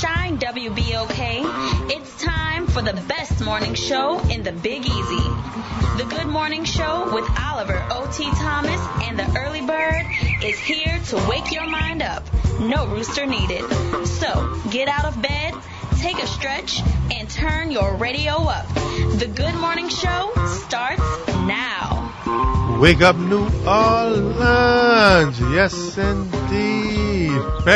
Shine WBOK. It's time for the best morning show in the Big Easy. The Good Morning Show with Oliver O.T. Thomas and the Early Bird is here to wake your mind up. No rooster needed. So get out of bed, take a stretch, and turn your radio up. The Good Morning Show starts now. Wake up, New Orleans. Yes, indeed.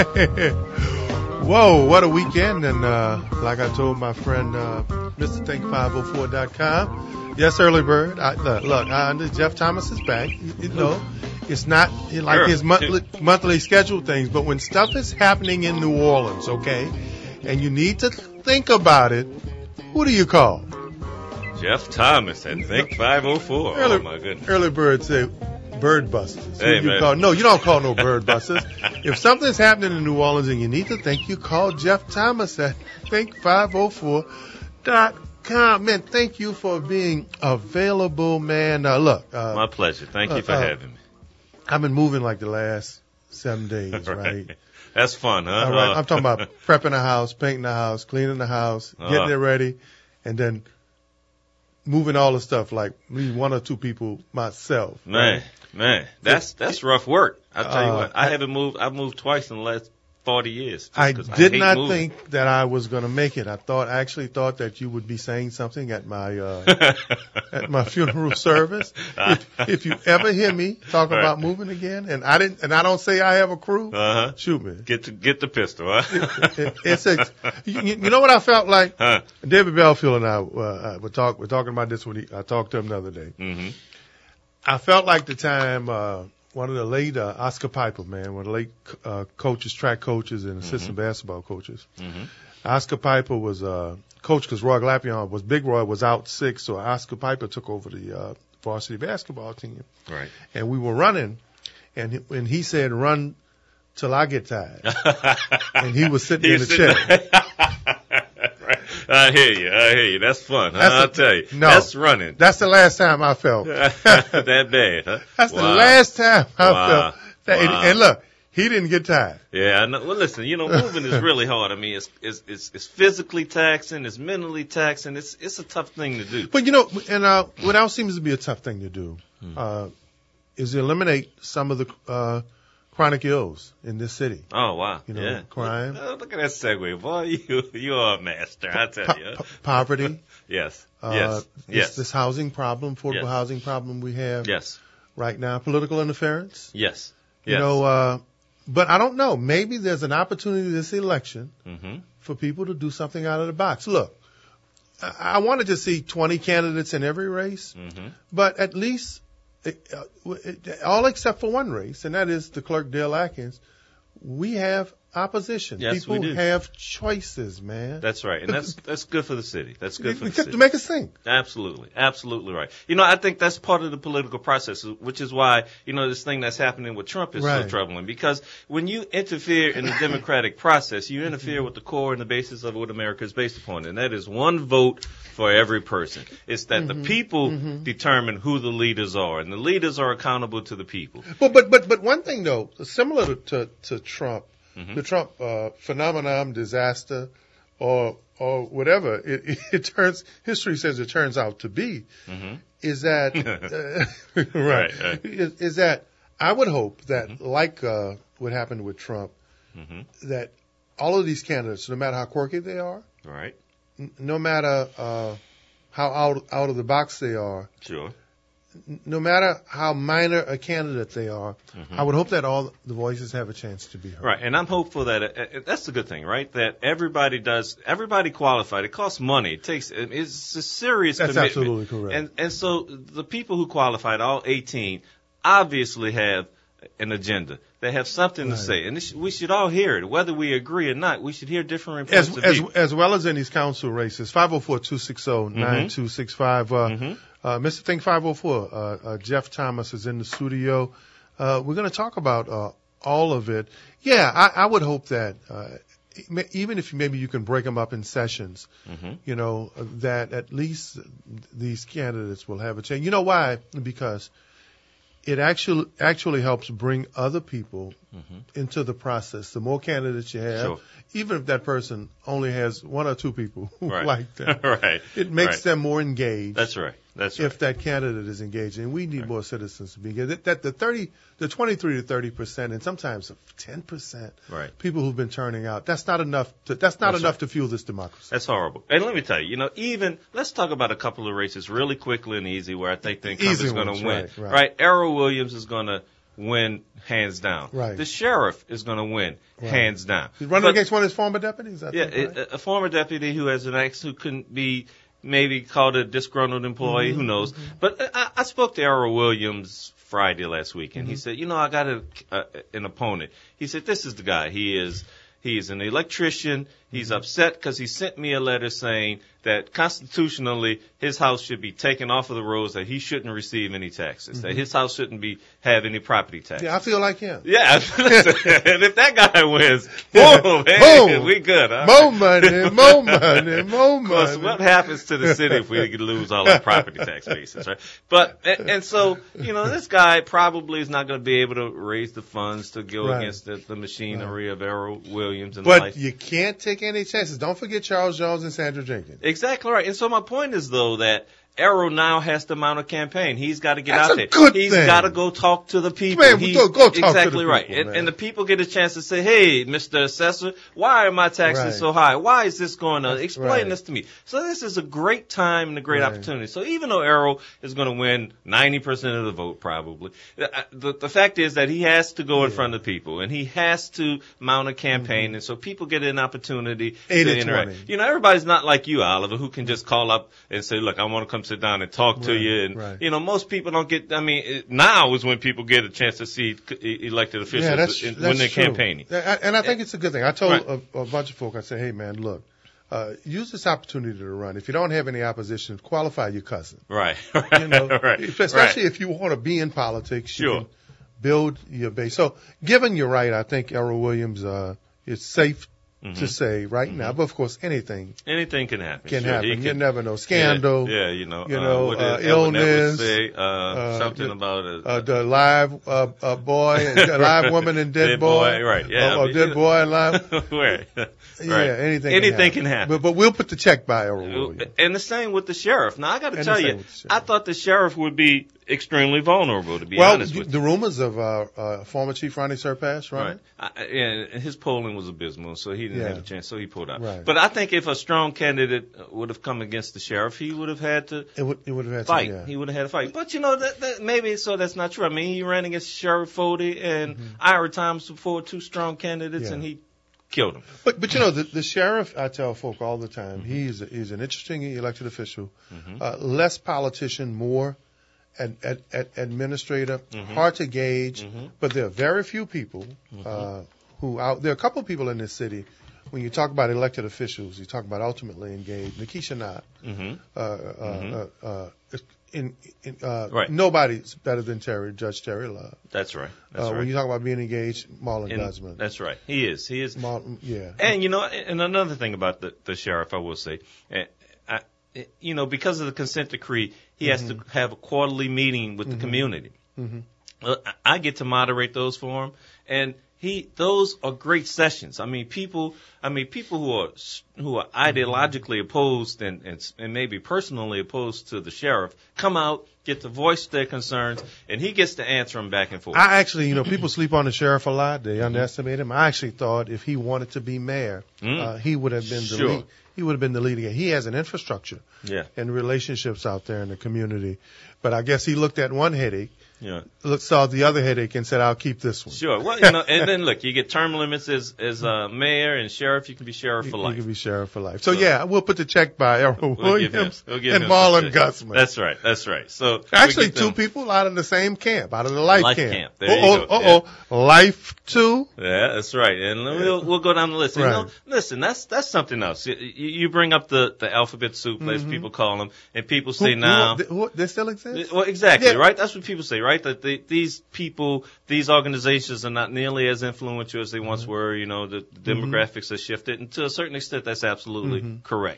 Whoa, what a weekend. And like I told my friend, Mr. Think504.com, yes, Early Bird. Look, Jeff Thomas is back. You know, it's not like his monthly scheduled things, but when stuff is happening in New Orleans, okay, and you need to think about it, who do you call? Jeff Thomas at Think 504. Oh, my goodness. Early Bird say Bird Busters. Hey, you man. Call? No, you don't call no Bird Busters. If something's happening in New Orleans and you need to think, you call Jeff Thomas at Think504.com. Man, thank you for being available, man. Look. My pleasure. Thank you for having me. I've been moving like the last 7 days, right? That's fun, huh? All right. I'm talking about prepping the house, painting the house, cleaning the house, getting it ready, and then moving all the stuff, like me, one or two people myself. Man, that's rough work. I'll tell you what. I've moved twice in the last 40 years. I did not think that I was going to make it. I actually thought that you would be saying something at my at my funeral service. If you ever hear me talk about moving again, and I don't say I have a crew, shoot me. Get the pistol, huh? You know what I felt like? David Belfield and I we're talking about this when I talked to him the other day. Mm-hmm. I felt like the time one of the late Oscar Piper, man, one of the late coaches, track coaches, and assistant basketball coaches. Mm-hmm. Oscar Piper was coach because Roy Glapion Big Roy was out sick, so Oscar Piper took over the varsity basketball team. Right. And we were running, and he said, "Run till I get tired." And he was sitting in the chair. I hear you. That's fun. I'll tell you. No, that's running. That's the last time I felt that bad, huh? That's the last time I felt that. Wow. And look, he didn't get tired. Yeah, I know. Well, listen, moving is really hard. I mean, it's physically taxing, it's mentally taxing. It's a tough thing to do. But what else seems to be a tough thing to do is eliminate some of the chronic ills in this city. Oh, wow. Crime. Look at that segue, boy. You are a master, I tell you. Poverty. Yes. This housing problem, affordable housing problem we have right now. Political interference. Yes. But I don't know. Maybe there's an opportunity this election for people to do something out of the box. Look, I wanted to see 20 candidates in every race, but at least all except for one race, and that is the clerk, Dale Atkins, we have opposition. Yes, people we do. have choices, man. That's right, and that's good for the city. That's good for the city. To make us think. Absolutely right. I think that's part of the political process, which is why this thing that's happening with Trump is so troubling. Because when you interfere in the democratic process, you interfere with the core and the basis of what America is based upon, and that is one vote for every person. It's that the people determine who the leaders are, and the leaders are accountable to the people. But one thing though, similar to Trump. The Trump phenomenon, disaster, or whatever history says it turns out to be, is that is that I would hope that like what happened with Trump, that all of these candidates, no matter how quirky they are, no matter how out of the box they are, no matter how minor a candidate they are, I would hope that all the voices have a chance to be heard. Right, and I'm hopeful that that's the good thing, right? That everybody qualified. It costs money. It's a serious commitment. That's absolutely correct. And so the people who qualified, all 18, obviously have an agenda. They have something to say, and we should all hear it, whether we agree or not. We should hear different points of view. As well as in these council races. 504-260-9265. Mr. Think 504, Jeff Thomas is in the studio. We're going to talk about all of it. Yeah, I would hope that even if maybe you can break them up in sessions, that at least these candidates will have a chance. You know why? Because it actually helps bring other people into the process. The more candidates you have, even if that person only has one or two people who like them, it makes them more engaged. That's right. If that candidate is engaged, and we need more citizens to be engaged. That the 23 to 30%, and sometimes 10%, people who've been turning out. That's not enough. That's not enough to fuel this democracy. That's horrible. And let me tell you, even let's talk about a couple of races really quickly and easy where I think the incumbent is going to win. Right. Errol Williams is going to win hands down. Right. The sheriff is going to win hands down. He's running against one of his former deputies. I think, a former deputy who has an ex who couldn't be maybe called a disgruntled employee. Who knows? But I spoke to Errol Williams Friday last week, and he said, I got an opponent. He said, this is the guy. He is an electrician. He's upset because he sent me a letter saying that constitutionally his house should be taken off of the rolls, that he shouldn't receive any taxes, that his house shouldn't have any property taxes. Yeah, I feel like him. Yeah, and if that guy wins, boom, hey, we good. Huh? More money, more money, more money. Of course, what happens to the city if we lose all our property tax bases, right? But, and so, this guy probably is not going to be able to raise the funds to go against the machinery of Errol Williams. But you can't take any chances. Don't forget Charles Jones and Sandra Jenkins. Exactly right. And so my point is, though, that Errol now has to mount a campaign. He's got to get out there. Good He's thing. got to go talk to the people. Man, go talk to the exactly right. people, And the people get a chance to say, hey, Mr. Assessor, why are my taxes so high? Why is this going on? Explain this to me. So this is a great time and a great opportunity. So even though Errol is going to win 90% of the vote probably, the fact is that he has to go in front of people, and he has to mount a campaign, and so people get an opportunity to interact. Everybody's not like you, Oliver, who can just call up and say, look, I want to come sit down and talk to you. And, most people don't get, now is when people get a chance to see elected officials when they're campaigning. And I think it's a good thing. I told a bunch of folk, I said, hey, man, look, use this opportunity to run. If you don't have any opposition, qualify your cousin. Right. Especially if you want to be in politics, you can build your base. So given you're right, I think Errol Williams is safe to say right now, but of course anything can happen. You never know. Scandal. Illness. Something about the live boy, live woman and dead boy. Right. Yeah. Or dead boy and live. Anything can happen. But we'll put the check by Errol Williams. And the same with the sheriff. Now I got to tell you, I thought the sheriff would be extremely vulnerable, to be honest with you. The rumors of former Chief Ronnie Surpass running. And his polling was abysmal, so he didn't have a chance, so he pulled out. Right. But I think if a strong candidate would have come against the sheriff, he would have had to fight. He would have had to fight. But, maybe that's not true. He ran against Sheriff Fody and Ira Thomas before, two strong candidates, and he killed him. But the sheriff, I tell folk all the time, he's an interesting elected official, less politician, more administrator, hard to gauge, but there are very few people there are a couple of people in this city. When you talk about elected officials, you talk about ultimately engaged. Nikisha Knott, nobody's better than Judge Terry Love. That's right. When you talk about being engaged, Marlon Guzman. That's right. He is. Marlon, And and another thing about the sheriff, I will say, because of the consent decree, he has to have a quarterly meeting with the community. I get to moderate those for him, and those are great sessions. People who are ideologically opposed and maybe personally opposed to the sheriff come out, get to voice their concerns, and he gets to answer them back and forth. I actually, people sleep on the sheriff a lot. They underestimate him. I actually thought if he wanted to be mayor, he would have been the lead. He would have been the leader. He has an infrastructure and relationships out there in the community. But I guess he looked at one headache, saw the other headache and said, I'll keep this one. Sure. Well, and then look, you get term limits as mayor and sheriff. You can be sheriff for life. You can be sheriff for life. So we'll put the check by Errol Williams and Marlon Guzman. That's right. So actually, two people out of the same camp, out of the life camp. There you go. Life too. Yeah, that's right. And we'll go down the list. Right. Listen, that's something else. You bring up the alphabet soup, as people call them, and people say they still exist. Well, exactly, right? That's what people say, right? That these organizations are not nearly as influential as they once were. The demographics have shifted, and to a certain extent, that's absolutely correct.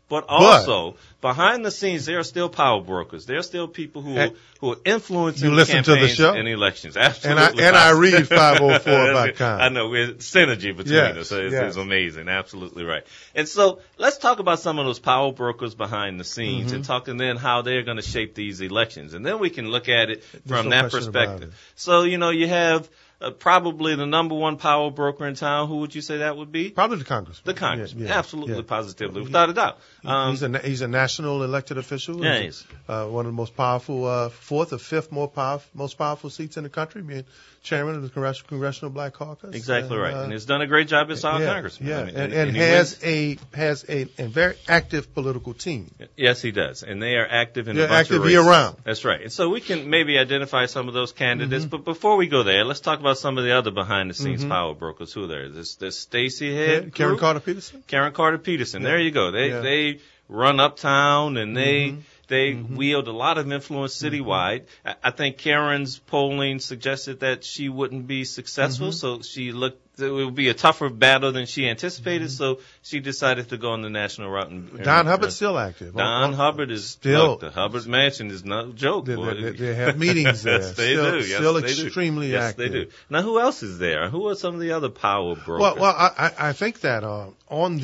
But also, behind the scenes, there are still power brokers. There are still people who are influencing campaigns and elections. Absolutely. And I read 504.com. I know. We're synergy between us. So it's amazing. Absolutely right. And so let's talk about some of those power brokers behind the scenes and talking then how they're going to shape these elections. And then we can look at it from that perspective. So, you have probably the number one power broker in town. Who would you say that would be? Probably the Congressman. The Congressman. Absolutely, positively, without a doubt. He's a national elected official. Yeah, he is. One of the most powerful, fourth or fifth most powerful seats in the country, being chairman of the Congressional Black Caucus. Exactly right. And he's done a great job as our congressman. Yeah, and has a very active political team. Yes, he does. And they are active in a bunch active of races. year-round. That's right. And so we can maybe identify some of those candidates. But before we go there, let's talk about some of the other behind-the-scenes power brokers. Who there is? There's Stacey Head. Karen Carter Peterson. Karen Carter Peterson. There you go. They run uptown and they wield a lot of influence citywide. I think Karen's polling suggested that she wouldn't be successful, so it would be a tougher battle than she anticipated, so she decided to go on the national route. Don Hubbard's still active. Don Hubbard is still. The Hubbard Mansion is no joke. They have meetings there. Yes, they do. Still extremely active. Yes, they do. Now, who else is there? Who are some of the other power brokers? Well, I think that on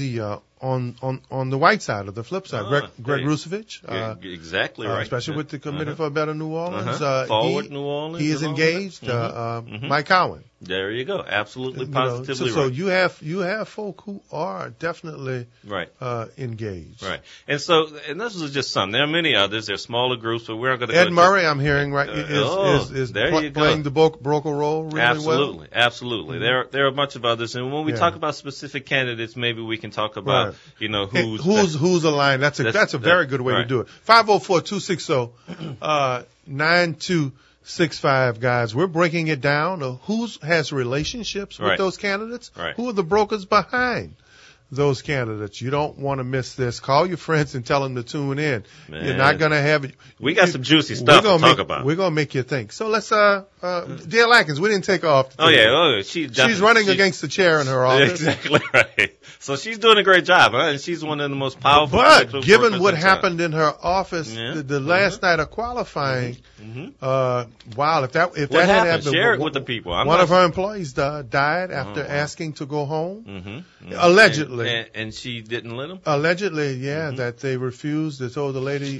the white side, or the flip side, Greg Rusevich. Exactly right. Especially with the Committee for a Better New Orleans. Forward New Orleans. He is engaged. Mike Cowan. There you go. Absolutely, positively so right. you have folk who are definitely engaged. Right. And this is just some. There are many others. There are smaller groups, but we're going to Ed Murray, I'm hearing, is playing the broker role really well. Absolutely. There are a bunch of others. And when we talk about specific candidates, maybe we can talk about, who's aligned. That's a very good way to do it. 504-260-9265, guys. We're breaking it down. Who has relationships with those candidates? Right. Who are the brokers behind those candidates? You don't want to miss this. Call your friends and tell them to tune in. Man. You're not going to have it. We got some juicy stuff to talk about. We're going to make you think. So let's, Dale Atkins, we didn't take her off. She's running against the chair in her office. Exactly right. So she's doing a great job, huh? And she's one of the most powerful. But given what happened in her office the last night of qualifying, wow, if that had happened, share it with the people. One of her employees died after asking to go home, allegedly. And she didn't let them? Allegedly, that they refused. They told the lady,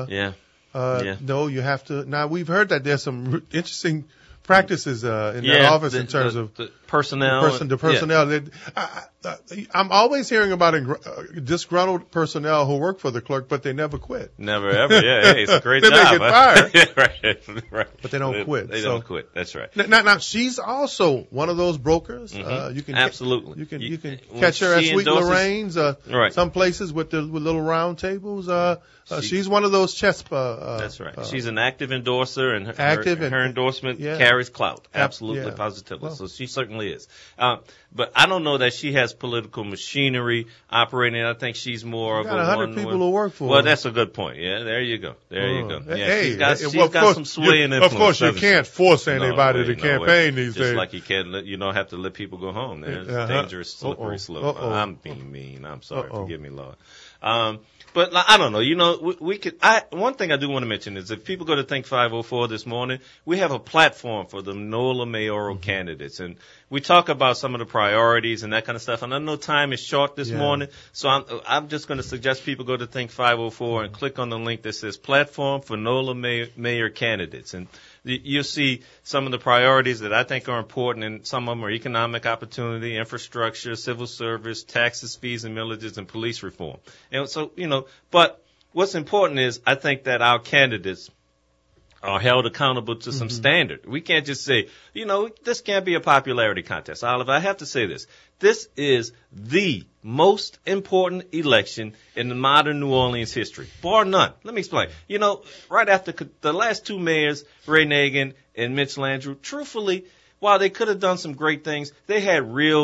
no, you have to. Now, we've heard that there's some interesting practices in that office in terms of the personnel. The personnel. I'm always hearing about disgruntled personnel who work for the clerk, but they never quit. Never, ever. Yeah, hey, it's a great job. They may get fired. right. But they don't quit. They don't quit. That's right. Now, she's also one of those brokers. You can absolutely. You can catch her at Sweet Lorraine's. Some places with little round tables. She's one of those chess. That's right. She's an active endorser, and her endorsement carries clout. Absolutely, positively. Well, so she certainly is. But I don't know that she has political machinery operating. I think she's more of a 100 people who work for her. Well, that's a good point. Yeah, there you go. Yeah, she's got some sway and influence. Of course, you can't force anybody to campaign these days. Just like you don't have to let people go home. There's dangerous, slippery slope. I'm being mean. I'm sorry. Forgive me, Lord. But I don't know. We could. One thing I do want to mention is if people go to Think 504 this morning, we have a platform for the NOLA mayoral candidates, and we talk about some of the priorities and that kind of stuff. And I know time is short this morning, so I'm just going to suggest people go to Think 504 and click on the link that says Platform for NOLA Mayor Candidates, and you'll see some of the priorities that I think are important, and some of them are economic opportunity, infrastructure, civil service, taxes, fees, and millages, and police reform. And so, but what's important is I think that our candidates are held accountable to some standard. We can't just say, this can't be a popularity contest. Oliver, I have to say this. This is the most important election in the modern New Orleans history, bar none. Let me explain. Right after the last two mayors, Ray Nagin and Mitch Landrieu, truthfully, while they could have done some great things, they had real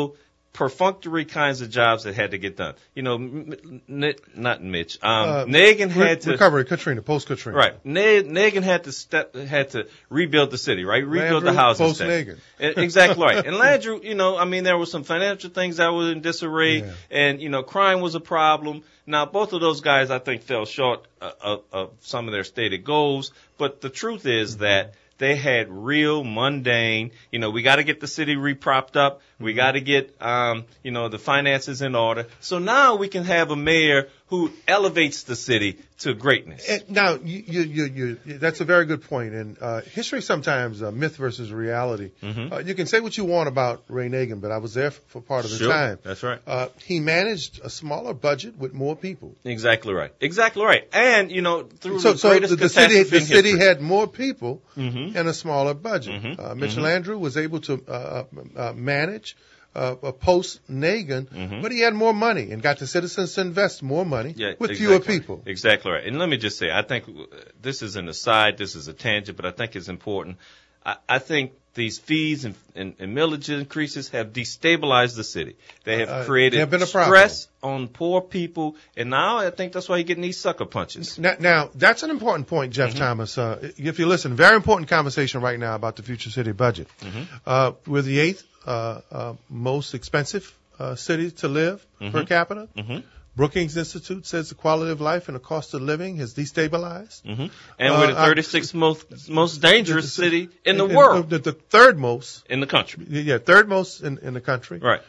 perfunctory kinds of jobs that had to get done. You know, not Mitch. Nagin had to recovery, Katrina, post Katrina. Right. Nagin had to rebuild the city, right? Rebuild the houses. Post Nagin. Exactly right. And Landrieu, you know, I mean, there were some financial things that were in disarray, and you know, crime was a problem. Now, both of those guys, I think, fell short of some of their stated goals. But the truth is that they had real mundane, you know, we got to get the city repropped up. We got to get, you know, the finances in order. So now we can have a mayor who elevates the city to greatness. Now, that's a very good point. And history sometimes myth versus reality. You can say what you want about Ray Nagin, but I was there for part of the time. That's right. He managed a smaller budget with more people. Exactly right. Exactly right. And you know, through the city history, had more people and a smaller budget. Mitch Landrieu was able to manage post Nagin, but he had more money and got the citizens to invest more money with fewer people. Exactly right. And let me just say, I think this is an aside, this is a tangent, but I think it's important. I think these fees and millage increases have destabilized the city. They have created stress on poor people, and now I think that's why you're getting these sucker punches. Now that's an important point, Jeff Thomas. If you listen, very important conversation right now about the future city budget. We're the 8th most expensive city to live per capita. Brookings Institute says the quality of life and the cost of living has destabilized. And we're the 36th most dangerous city in the world. The third most. In the country. Yeah, third most in the country. Right.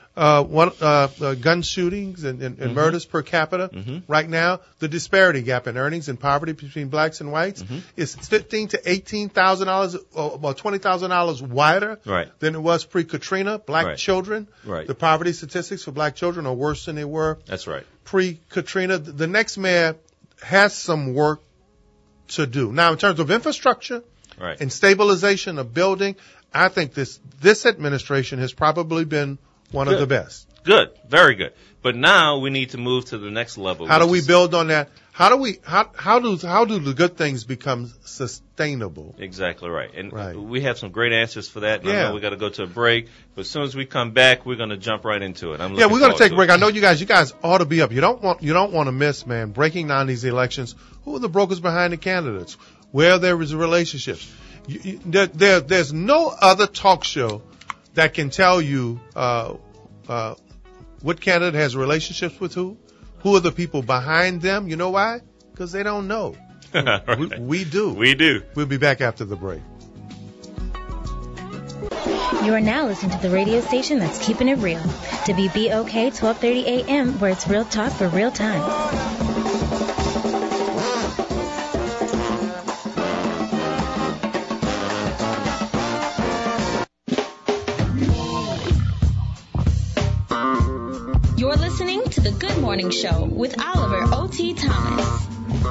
Gun shootings and murders per capita. Right now, the disparity gap in earnings and poverty between blacks and whites is $15,000 to $18,000 or $20,000 wider than it was pre-Katrina. Black children, the poverty statistics for black children are worse than they were. That's right. Pre-Katrina. The next mayor has some work to do. Now, in terms of infrastructure and stabilization of building, I think this administration has probably been one of the best. Good. Very good. But now we need to move to the next level. How do we build on that? How do the good things become sustainable? Exactly right. And we have some great answers for that. I know we got to go to a break, but as soon as we come back, we're going to jump right into it. We're going to take a break. I know you guys ought to be up. You don't want to miss, man, breaking down these elections. Who are the brokers behind the candidates? Where there is relationships. There's no other talk show that can tell you what candidate has relationships with who are the people behind them. You know why? Because they don't know. We do. We do. We'll be back after the break. You are now listening to the radio station that's keeping it real. WBOK 1230 AM, where it's real talk for real time. You're listening to The Good Morning Show with Oliver O.T. Thomas.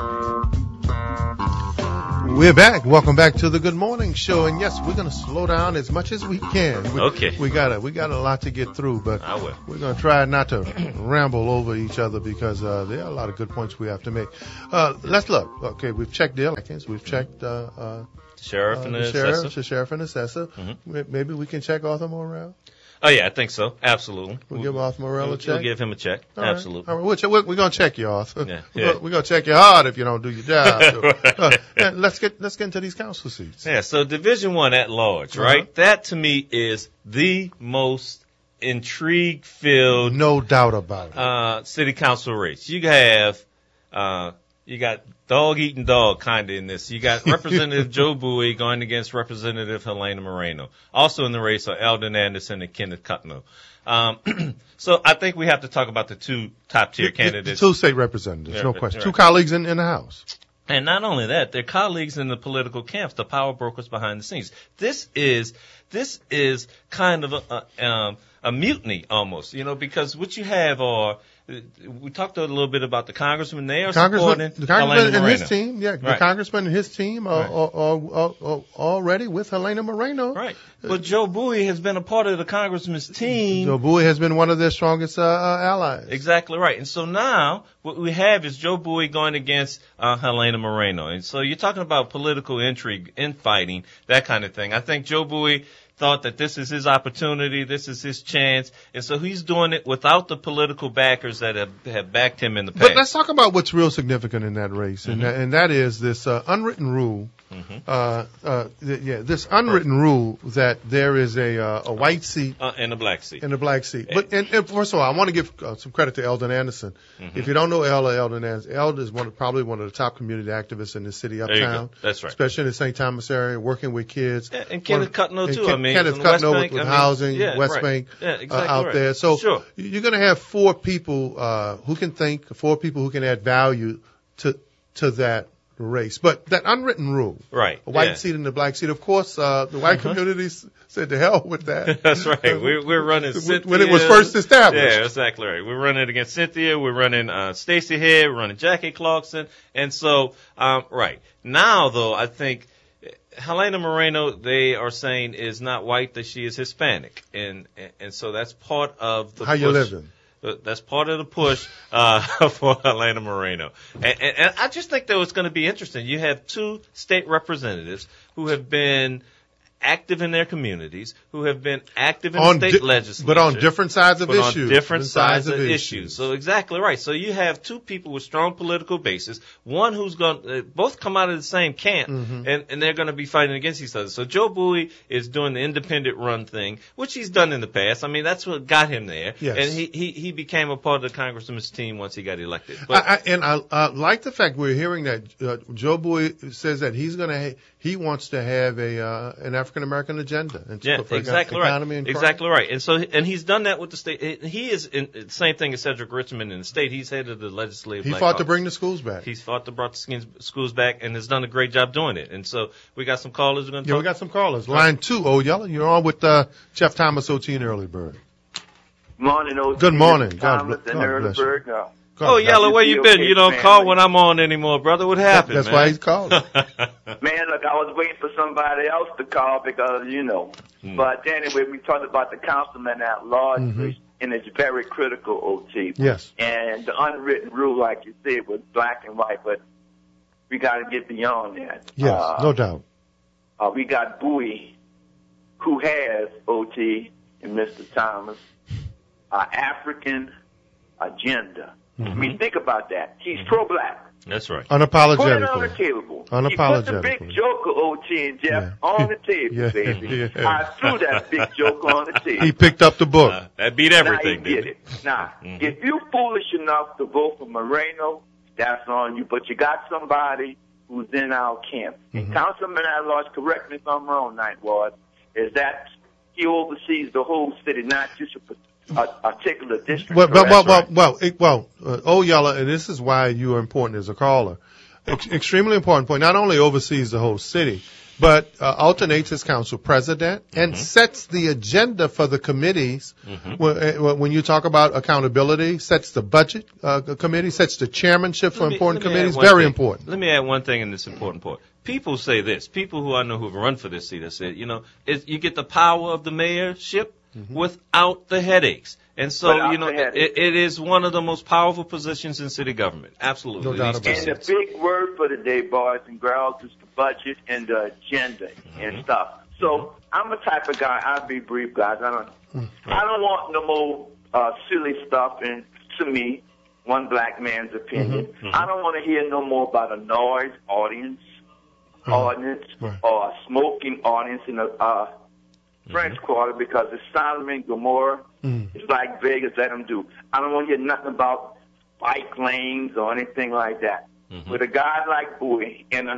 We're back. Welcome back to The Good Morning Show. And yes, we're going to slow down as much as we can. We got a lot to get through, but we're going to try not to ramble over each other because there are a lot of good points we have to make. Let's look. Okay, we've checked Dale Atkins. We've checked sheriff and the assessor. Maybe we can check Arthur Morrell. Oh, yeah, I think so. Absolutely. We'll give Arthur Morrell a check? We'll give him a check. All Absolutely. All right. We're going to check you, Arthur. We're going to check you hard if you don't do your job. Let's get into these council seats. Yeah, so Division 1 at large, right? That, to me, is the most intrigue-filled... No doubt about it. City council race. You have... You got dog-eating dog kind of in this. You got Representative Joe Bowie going against Representative Helena Moreno. Also in the race are Eldon Anderson and Kenneth Cutno. So I think we have to talk about the two top-tier candidates. Two state representatives, no question. Right. Two colleagues in the House. And not only that, they're colleagues in the political camps, the power brokers behind the scenes. This is kind of a mutiny almost, because what you have are... We talked a little bit about the congressman. They are supporting the congressman and Moreno. His team. Yeah, the congressman and his team are already with Helena Moreno. Right. But Joe Bowie has been a part of the congressman's team. Joe Bowie has been one of their strongest allies. Exactly right. And so now what we have is Joe Bowie going against Helena Moreno. And so you're talking about political intrigue, infighting, that kind of thing. I think Joe Bowie thought that this is his opportunity, this is his chance, and so he's doing it without the political backers that have backed him in the past. But let's talk about what's real significant in that race, and that is this unwritten rule. This unwritten rule that there is a white seat and a black seat. But and first of all, I want to give some credit to Eldon Anderson. If you don't know Eldon Anderson, Eldon is probably one of the top community activists in the city uptown. That's right. Especially in the St. Thomas area, working with kids. And Kenneth Cutno too. Kenneth Cutno with housing, West Bank out there. So you're going to have four people who can think, four people who can add value to that race. But that unwritten rule, right? A white seat and a black seat. Of course, the white communities said to hell with that. That's right. We're running Cynthia. When it was first established. Yeah, exactly right. We're running against Cynthia. We're running Stacey Head. We're running Jackie Clarkson. And so, right. Now, though, I think Helena Moreno, they are saying, is not white, that she is Hispanic. And so that's part of the How push. You living? That's part of the push for Helena Moreno. And I just think that it's going to be interesting. You have two state representatives who have been active in their communities, who have been active in the state legislature. But on different sides of issues. On different sides of issues. So exactly right. So you have two people with strong political bases, one who's going both come out of the same camp, and they're going to be fighting against each other. So Joe Bowie is doing the independent run thing, which he's done in the past. I mean, that's what got him there. Yes. And he became a part of the congressman's team once he got elected. But I like the fact we're hearing that Joe Bowie says that he wants to have an African American agenda. Exactly right. Exactly right. And he's done that with the state. He is the same thing as Cedric Richmond in the state. He's head of the legislative. He fought to bring the schools back. He's fought to bring the schools back and has done a great job doing it. And so we got some callers. We're going to talk. We got some callers. Line 2, Yeller. You're on with Jeff Thomas, OT and Early Bird. Morning, OT. Good morning. God bless you. Yeller, where you been? You don't call when I'm on anymore, brother. What happened? That's why he's calling. Man, look, I was waiting for somebody else to call because, But anyway, we talked about the councilman at large, and it's very critical, OT. Yes. And the unwritten rule, like you said, was black and white, but we got to get beyond that. Yes, no doubt. We got Bowie, who has, OT and Mr. Thomas, African agenda. I mean, think about that. He's pro-black. That's right. Unapologetically. Put it on the table. He put the big joker, OT and Jeff, on the table, baby. I threw that big joker on the table. He picked up the book. That beat everything, now, didn't it? Now, if you foolish enough to vote for Moreno, that's on you. But you got somebody who's in our camp. And Councilman at large, correct me if I'm wrong, Ninth Ward, is that he oversees the whole city, not just a particular district. Yeller, and this is why you are important as a caller. Extremely important point. Not only oversees the whole city, but alternates as council president and sets the agenda for the committees. When you talk about accountability, sets the budget committee, sets the chairmanship for important committees. Very important. Let me add one thing in this important point. People say this. People who I know who have run for this seat have said, you get the power of the mayorship without the headaches. And so, it is one of the most powerful positions in city government. Absolutely. No doubt about it. And the big word for the day, boys and girls, is the budget and the agenda and stuff. So I'm the type of guy, I'll be brief, guys. I don't want no more silly stuff. And to me, one black man's opinion, I don't want to hear no more about a noise audience or a smoking audience in a French Quarter, because it's Sodom and Gomorrah. It's like Vegas, let them do. I don't want to hear nothing about bike lanes or anything like that. With a guy like Bowie, and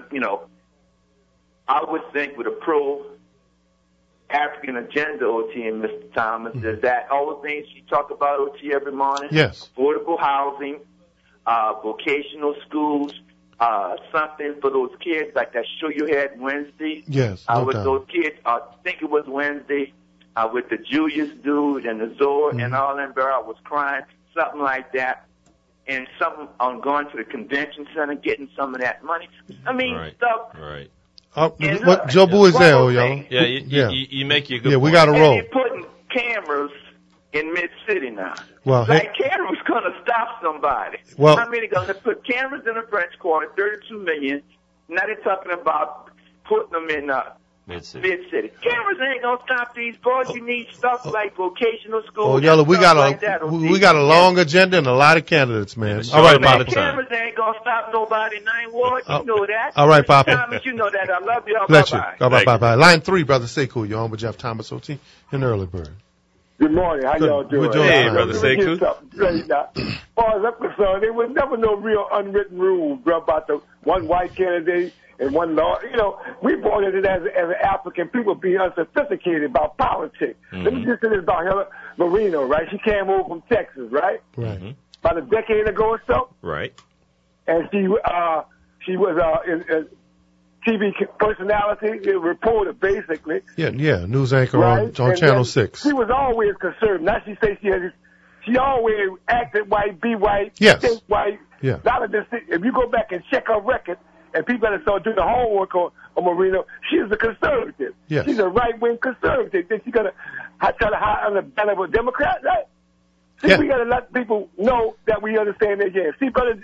I would think with a pro-African agenda, OT and Mr. Thomas, is that all the things you talk about, OT, every morning? Yes. Affordable housing, vocational schools, something for those kids, like that show you had Wednesday. Yes, with those kids, I think it was Wednesday, with the Julius dude and the Zor and all them there. I was crying, something like that. And something on going to the convention center, getting some of that money. I mean, stuff. Right. What Joe Bowie's there, y'all? Yeah, you make your good point. We got to roll. And you're putting cameras in Mid-City now. Well, cameras going to stop somebody. Well, I mean, they're going to put cameras in the French Quarter, $32 million. Now they're talking about putting them in Mid-City. Cameras ain't gonna stop these boys. You need stuff like vocational school. Oh, Yellow, we got a long agenda and a lot of candidates, man. All right, Papa. Cameras ain't gonna stop nobody in 9th Ward. You know that. All right, Papa. Thomas, you know that. I love you. Bless you. Bye-bye. Line 3, Brother Sekou. You're on with Jeff Thomas, OT, in Early Bird. Good morning. How y'all doing? Hey, Brother Sekou. As far as I'm concerned, there was never no real unwritten rule, bro, about the one white candidate and one law. You know, we brought it as an African people being unsophisticated about politics. Mm-hmm. Let me just say this about Helen Marino, right? She came over from Texas, right? Right. About a decade ago or so. Right. And she was a TV personality, a reporter, basically. Yeah, news anchor right? on Channel 6. She was always conservative. Now she says she always acted white, be white, think white. Yeah. If you go back and check her record, and people that start doing the homework on Marino, she's a conservative. Yes. She's a right-wing conservative. Then she's going to try to hide under the banner of a Democrat, right? See, we got to let people know that we understand their game. See, brother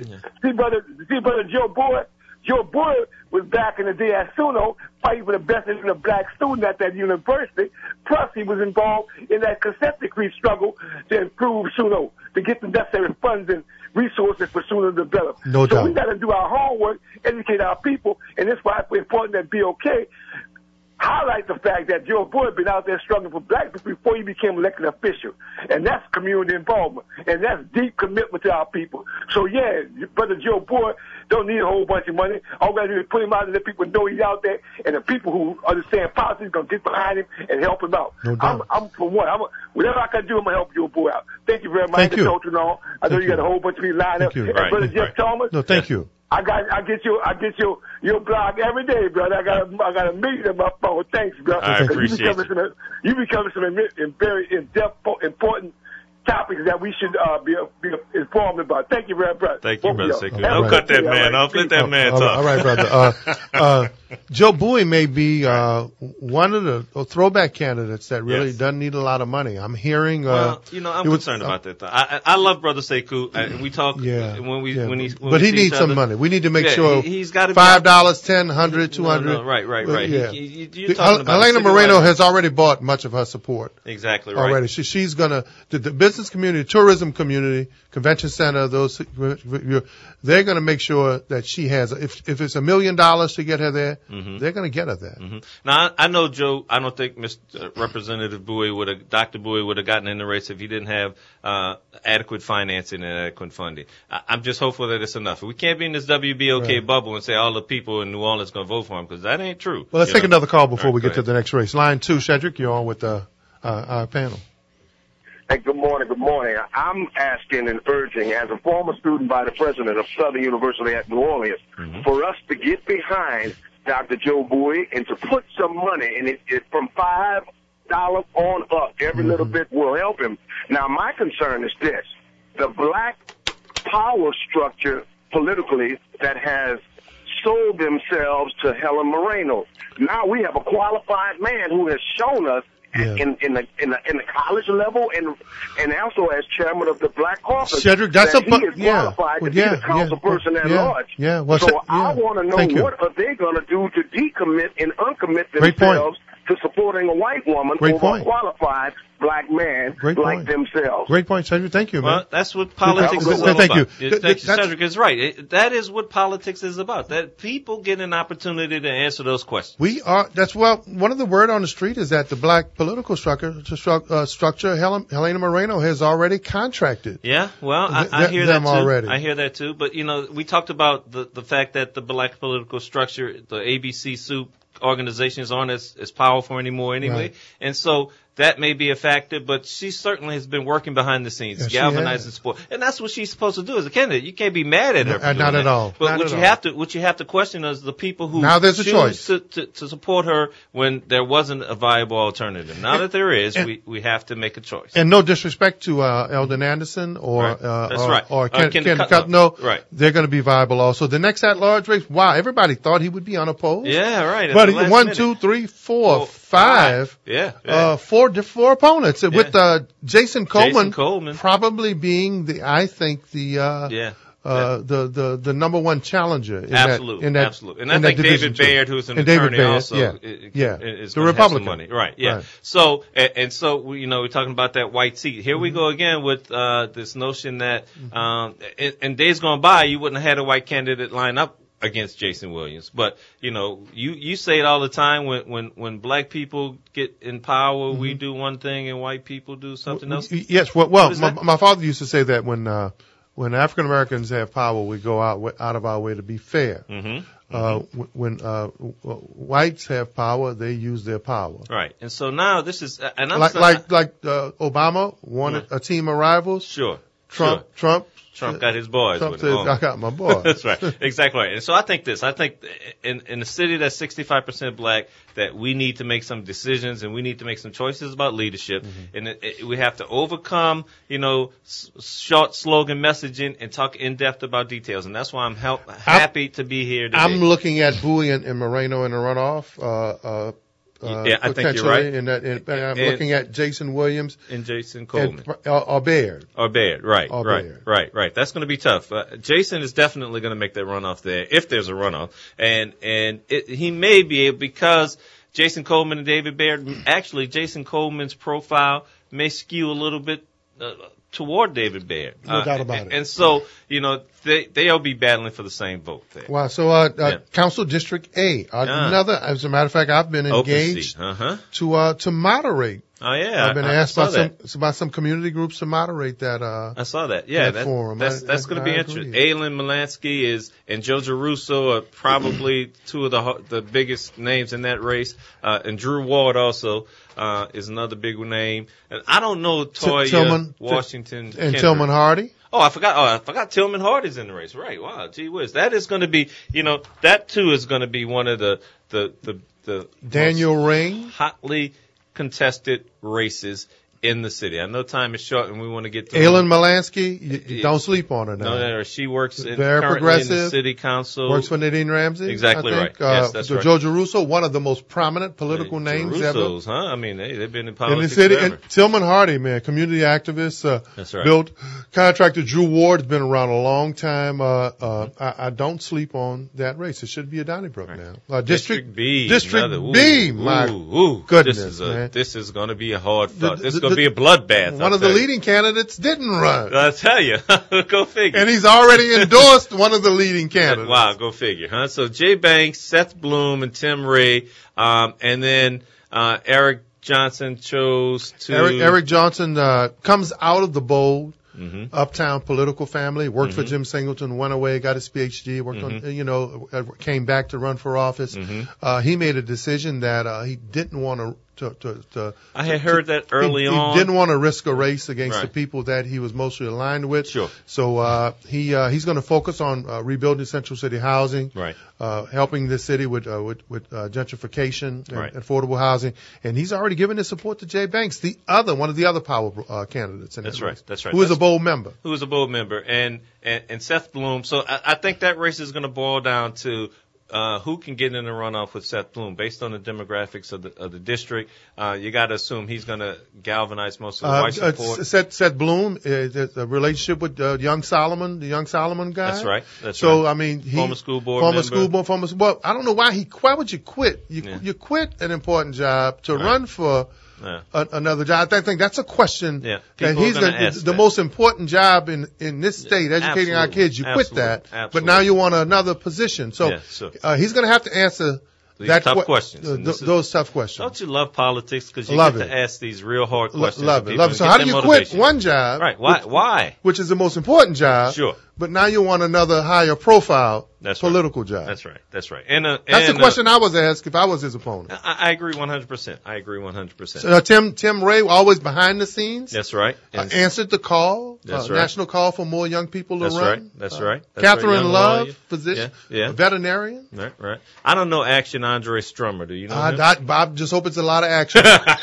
Joe Boyd. Joe Boyd was back in the day at SUNO fighting for the best interest of black students at that university. Plus, he was involved in that consent decree struggle to improve SUNO, to get the necessary funds and resources for SUNO to develop. No doubt. So we got to do our homework, educate our people, and that's why it's important that BOK highlight the fact that Joe Boyd been out there struggling for black people before he became elected official. And that's community involvement. And that's deep commitment to our people. So, yeah, Brother Joe Boyd don't need a whole bunch of money. All we got to do is put him out and let people know he's out there. And the people who understand politics are going to get behind him and help him out. No doubt. I'm for one. Whatever I can do, I'm going to help Joe Boyd out. Thank you very much. Thank you. I know you got a whole bunch of people lined up. And Brother Jeff Thomas. No, thank you. I get your blog every day, brother. I got a meeting in my phone. Thanks, brother. I appreciate it. You be covering some very in-depth, important topics that we should be informed about. Thank you very much. Thank you, Brother Sekou. Don't cut that man off. Let that man talk. All right, brother. Joe Bowie may be one of the throwback candidates that really doesn't need a lot of money. I'm hearing. I'm concerned about that. Though. I love Brother Sekou. We talk but he needs some money. We need to make sure he's got $5, $10, $100, $200. No, right. Yeah. You're talking about Helena Moreno has already bought much of her support. Exactly right. Already, she's gonna the business community, tourism community, convention center, those they're going to make sure that she has. If it's $1 million to get her there, they're going to get her there. Mm-hmm. Now I know Joe. I don't think Representative Bowie Dr. Bowie would have gotten in the race if he didn't have adequate financing and adequate funding. I'm just hopeful that it's enough. We can't be in this WBOK bubble and say all the people in New Orleans going to vote for him because that ain't true. Well, let's take another call before we get to the next race. Line 2, Shedrick, you're on with our panel. Hey, good morning. I'm asking and urging, as a former student by the president of Southern University at New Orleans, for us to get behind Dr. Joe Bowie and to put some money, and it from $5 on up, every little bit will help him. Now, my concern is this. The black power structure politically that has sold themselves to Helen Moreno. Now we have a qualified man who has shown us in the college level and also as chairman of the Black Caucus. Cedric, that's he is qualified to be the council person at large. I want to know what are they going to do to decommit and uncommit themselves to supporting a white woman over a qualified black man like themselves. Great point, Cedric. Thank you, man. Well, that's what politics is all about. Thank you. Cedric is right. That is what politics is about. That people get an opportunity to answer those questions. One of the word on the street is that the black political structure, Helena Moreno has already contracted. Yeah, well, I hear that too. Already. I hear that too. But, we talked about the fact that the black political structure, the ABC soup organizations aren't as powerful anymore anyway. Right. And so that may be a factor, but she certainly has been working behind the scenes, galvanizing support. And that's what she's supposed to do as a candidate. You can't be mad at her. Not at all. But what you have to question is the people who choose to support her when there wasn't a viable alternative. Now that there is, we have to make a choice. And no disrespect to Eldon Anderson or Ken Cutno. Right. They're going to be viable also. The next at-large race, wow, everybody thought he would be unopposed. Yeah, right. But 1, 2, 3, 4, 5. Yeah. Four opponents with Jason Coleman probably being the the number one challenger. Absolutely. And I think David Baird, who's an attorney, also is the Republican money. Right. Yeah. Right. So we're talking about that white seat. Here we go again with this notion that in days gone by, you wouldn't have had a white candidate line up against Jason Williams. But, you say it all the time, when black people get in power, we do one thing and white people do something else. Yes. Well, my father used to say that when African Americans have power, we go out of our way to be fair. When whites have power, they use their power. Right. And so now this is, and I'm like Obama wanted a team of rivals. Sure. Trump got his boys. Trump said, I got my boys. That's right. Exactly right. And so I think in a city that's 65% black, that we need to make some decisions and we need to make some choices about leadership. And we have to overcome, short slogan messaging and talk in depth about details. And that's why I'm happy to be here today. I'm looking at Bowie and Moreno in the runoff. I think you're right. And I'm looking at Jason Williams and Jason Coleman or Baird. Right. That's going to be tough. Jason is definitely going to make that runoff there if there's a runoff, and he may be able, because Jason Coleman and David Baird. Actually, Jason Coleman's profile may skew a little bit toward David Baird. No doubt about it. And so, they'll be battling for the same vote there. Wow. So, Council District A, another, as a matter of fact, I've been engaged to moderate. Oh, yeah. I've been asked by some community groups to moderate that. I saw that. Yeah. That forum. That's going to be interesting. Aylin Melansky and Joe Giarrusso are probably two of the biggest names in that race. And Drew Ward also is another big name. And I don't know Toya Washington and Tillman Hardy. Oh, I forgot Tillman Hardy's in the race. Right. Wow. Gee whiz. That is going to be, that too is going to be one of the Daniel Ring hotly contested races in the city. I know time is short and we want to get to Aylin Melansky. You don't sleep on her now. No, she works very progressive in the city council. Works for Nadine Ramsey. Exactly right. Yes, that's right. Joe Giarrusso, one of the most prominent political names ever. Huh? I mean, they've been in politics in the city. Forever. And Tillman Hardy, man, community activist. That's right. Built contractor Drew Ward's been around a long time. I don't sleep on that race. It should be a Donnybrook now. District B. District B. My goodness, man. This is going to be a hard fight. This is going to be a bloodbath. One of the leading candidates didn't run. I tell you. Go figure. And he's already endorsed one of the leading candidates. Wow, go figure, huh? So Jay Banks, Seth Bloom, and Tim Ray, and then Eric Johnson chose to... Eric Johnson comes out of the bold uptown political family, worked for Jim Singleton, went away, got his PhD, worked on, came back to run for office. He made a decision that he didn't want to I had heard that early on. He didn't want to risk a race against the people that he was mostly aligned with. Sure. So he's going to focus on rebuilding Central City housing, helping the city with gentrification and affordable housing. And he's already given his support to Jay Banks, one of the other power candidates in that race. That's right. Who is a bold member. And Seth Bloom. So I think that race is going to boil down to who can get in the runoff with Seth Bloom based on the demographics of the district. You got to assume he's going to galvanize most of the white support. Seth Bloom, a relationship with the Young Solomon guy. That's right. So I mean, former school board member. Well, I don't know why would you quit? You quit an important job to run for another job. I think that's a question that he's the most important job in this state, educating our kids. You quit that, but now you want another position. So he's going to have to answer these tough questions. Those tough questions. Don't you love politics? Because you get to ask these real hard questions. Love it. So how do you quit one job? Right. Why? Which is the most important job. Sure. But now you want another higher profile political job. That's right. That's the question I was asked if I was his opponent. I agree 100%. So, Tim Ray, always behind the scenes. That's right. Answered the call. National call for more young people to run. That's right. Catherine Love, physician, veterinarian. Right. I don't know Action Andre Strummer. Do you know him? I just hope it's a lot of action.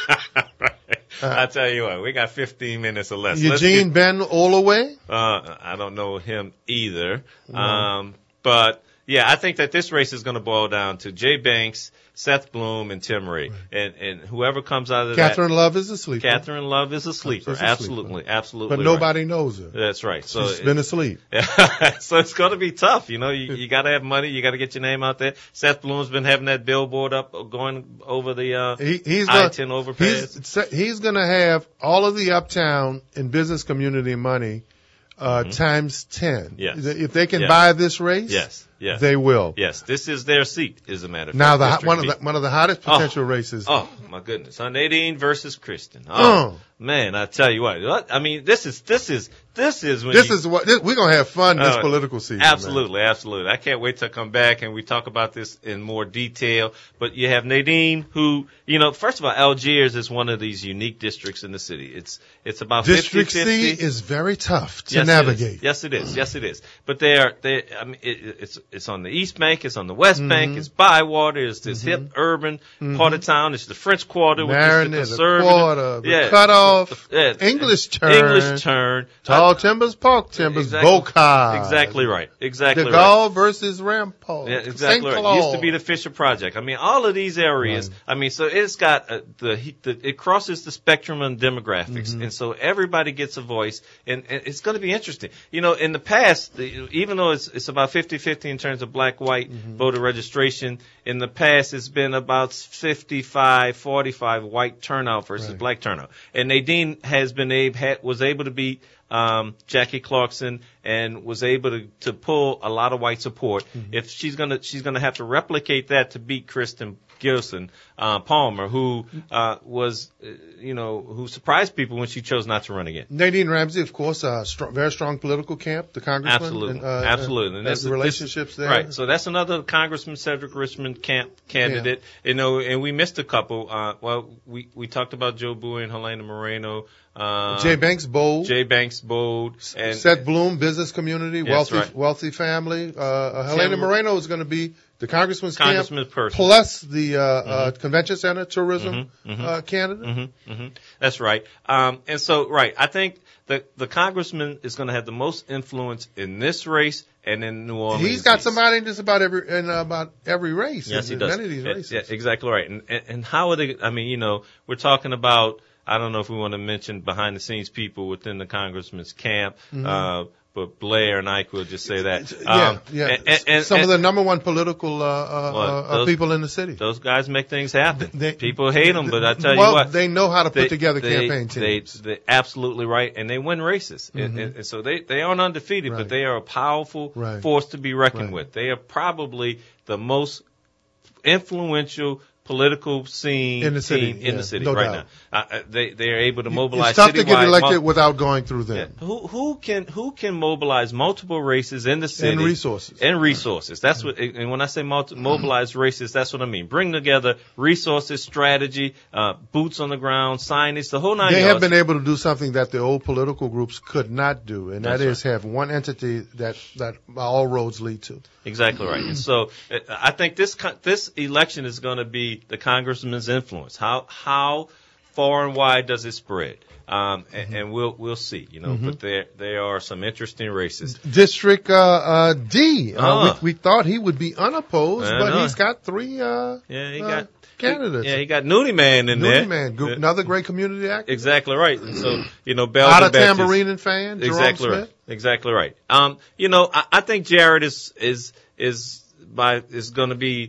I tell you what, we got 15 minutes or less. Eugene Ben Olaway? I don't know him either. But yeah, I think that this race is going to boil down to Jay Banks, Seth Bloom and Tim Ray. Right. And whoever comes out of Catherine Love is a sleeper. Catherine Love is a sleeper. Absolutely. Absolutely. But nobody knows her. That's right. So she's been asleep. So it's going to be tough. You got to have money. You got to get your name out there. Seth Bloom's been having that billboard up going over the I-10 overpass. He's going to have all of the uptown and business community money times 10. Yes. If they can buy this race, yes, they will. Yes, this is their seat, as a matter of fact. Now, one of the hottest potential races. Oh, my goodness. Nadine versus Kristen. Oh, man, I tell you what. I mean, this is what we're going to have fun this political season. Absolutely, man. Absolutely. I can't wait to come back and we talk about this in more detail. But you have Nadine, who, first of all, Algiers is one of these unique districts in the city. It's about 50-50. District C is very tough to navigate. Yes, it is. Yes, it is. But it's on the East Bank, it's on the West Bank, it's Bywater, it's this hip urban part of town, it's the French Quarter, which is the conservative. Quarter, the cutoff, English turn. Tall Timbers, Park Timbers, Boca. Exactly right. Exactly right. De Gaulle versus Rampart. Yeah, exactly right. It used to be the Fisher Project. I mean, all of these areas. Right. I mean, so it's got it crosses the spectrum on demographics, and so everybody gets a voice, and it's going to be interesting. In the past, even though it's about 50-50 in terms of black-white voter registration, in the past it's been about 55-45 white turnout versus black turnout, and Nadine was able to beat Jackie Clarkson and was able to pull a lot of white support. If she's gonna have to replicate that to beat Kristen Gilson Palmer, who who surprised people when she chose not to run again. Nadine Ramsey, of course, very strong political camp, the congressman. Absolutely, absolutely. And that's the relationships there. Right. So that's another Congressman Cedric Richmond candidate. Yeah. And we missed a couple. We talked about Joe Bowie and Helena Moreno. Jay Banks Bold. And Seth Bloom, business community, wealthy family. Helena Moreno is going to be the congressman's camp, plus the convention center tourism candidate. That's right. And so, I think the congressman is going to have the most influence in this race and in New Orleans. He's got somebody in just about every race. Yes, he does. Many of these races. Yeah, exactly right. And how are they? I mean, we're talking about. I don't know if we want to mention behind the scenes people within the congressman's camp, but Blair and Ike will just say that. And some of the number one political people in the city. Those guys make things happen. People hate them, but I tell you what. They know how to put together campaign teams. They're absolutely right, and they win races. And so they aren't undefeated, but they are a powerful force to be reckoned with. They are probably the most influential political scene in the city, no right doubt. Now. They are able to mobilize. It's tough to get elected without going through them. Yeah. Who can mobilize multiple races in the city and resources? That's what. And when I say mobilize races, that's what I mean. Bring together resources, strategy, boots on the ground, signage, the whole nine yards. They have been able to do something that the old political groups could not do, and that is have one entity that all roads lead to. Exactly right. And so I think this election is going to be the congressman's influence. How far and wide does it spread? And we'll see, but there are some interesting races. District D. We thought he would be unopposed, but he's got three candidates. He got Noonie Man in there. Noonie Man, another great community actor. Exactly right. And so, Belgian Baptist. Tambourine and fan. Exactly Jerome right. Smith. Exactly right. I think Jared is going to be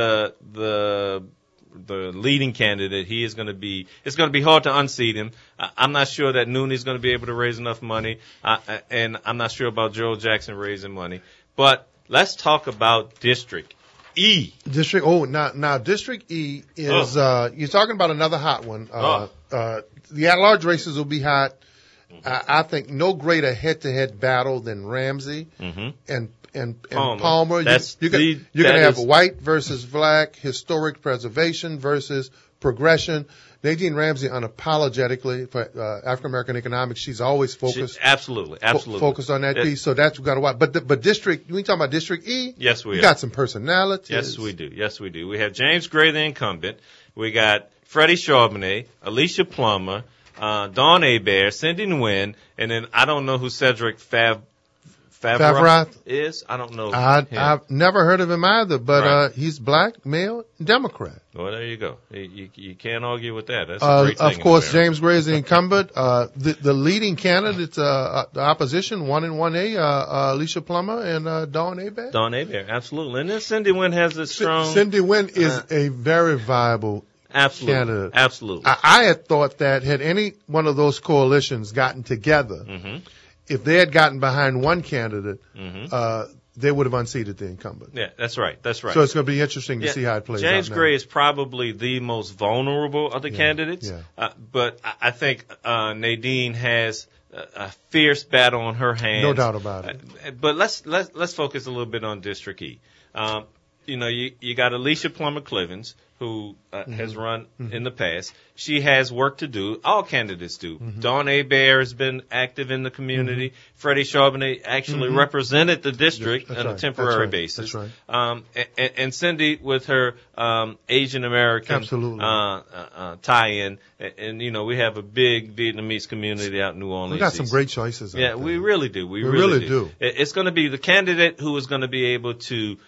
the leading candidate. He is going to be. It's going to be hard to unseat him. I'm not sure that Noonie is going to be able to raise enough money, and I'm not sure about Joel Jackson raising money. But let's talk about District E. Now District E is you're talking about another hot one. The at-large races will be hot. I think no greater head-to-head battle than Ramsey and Palmer. You're going to have white versus black, historic preservation versus progression. Nadine Ramsey, unapologetically for African American economics, she's always focused. Absolutely. Focused on that piece. So that's got to watch. But district, when you talk about District E, yes, we got some personalities. Yes, we do. We have James Gray, the incumbent. We got Freddie Charbonnet, Alicia Plummer, Dawn Hebert, Cindy Nguyen, and then I don't know who Cedric Favreau is. I don't know. I've never heard of him either, but he's black, male, Democrat. Well, there you go. You can't argue with that. That's a great thing. Of course, James Gray is the incumbent. The leading candidates, the opposition, 1 and 1A, Alicia Plummer and Dawn Hebert. Dawn Hebert, absolutely. And then Cindy Wynn has a strong. Cindy Wynn is a very viable candidate. Absolutely. I had thought that had any one of those coalitions gotten together, if they had gotten behind one candidate, they would have unseated the incumbent. Yeah, that's right. That's right. So it's going to be interesting to see how it plays out. James Gray is probably the most vulnerable of the candidates, but I think Nadine has a fierce battle on her hands. No doubt about it. But let's focus a little bit on District E. You got Alicia Plummer Clivens, who has run in the past. She has work to do. All candidates do. Dawn Hebert has been active in the community. Freddie Charbonnet actually represented the district on a temporary basis. That's right. And Cindy with her Asian American tie-in. And, we have a big Vietnamese community out in New Orleans. We got some great choices out there. We really do. We really do. It's going to be the candidate who is going to be able to